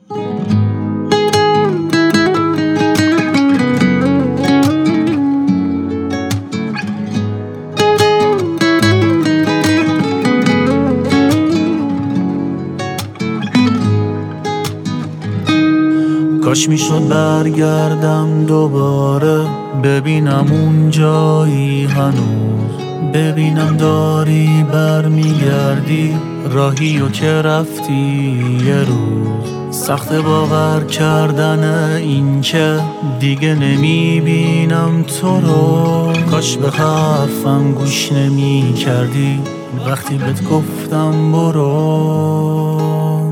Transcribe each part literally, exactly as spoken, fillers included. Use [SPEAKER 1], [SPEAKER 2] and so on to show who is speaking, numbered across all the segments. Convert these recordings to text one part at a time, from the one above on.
[SPEAKER 1] کاش میشد برگردم دوباره، ببینم اون جایی هنوز، ببینم داری برمیگردی راهی و که رفتی یه روز. سخت باور کردن این که دیگه نمیبینم تو رو. کاش به حرفم گوش نمی کردی وقتی بهت گفتم برو.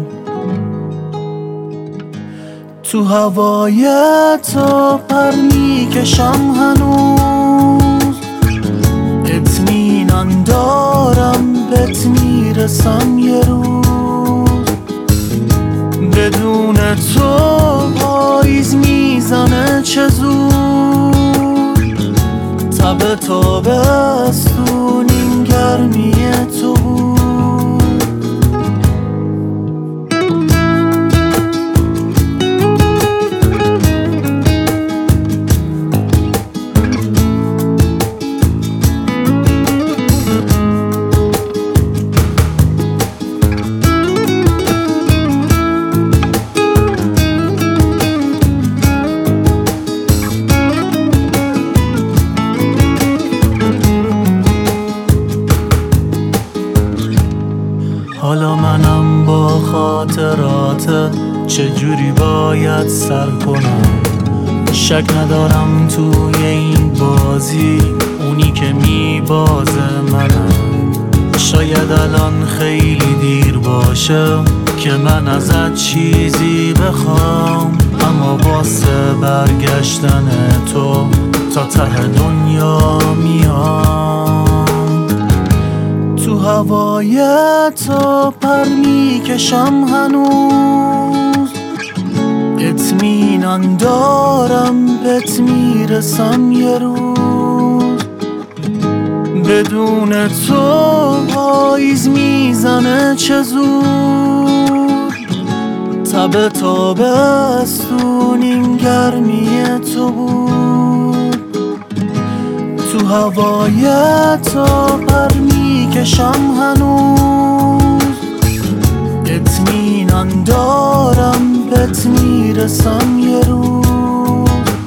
[SPEAKER 1] تو هوای تو پر میکشم هنوز، اطمینان دارم بهت میرسم یه روز. بدون تو پاییز میزنه چه زود، تب تابستون این گرمی تو بود. حالا منم با خاطرات چجوری باید سر کنم. شک ندارم توی این بازی اونی که میبازه منم. شاید الان خیلی دیر باشه که من ازت چیزی بخوام، اما واسه برگشتن تو تا ته دنیا میام. تو هوای تو پر میکشم هنوز، اطمینان دارم بهت میرسم یه روز. بدون تو پاییز میزنه چه زود، تب تابستون این گرمی تو بود. تو هوای تو پر میکشم هنوز، اطمینان دارم بهت میرسم یه روز.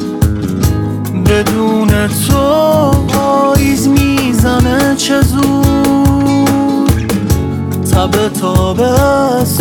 [SPEAKER 1] بدون تو پاییز میزنه چه زود، تب تابستون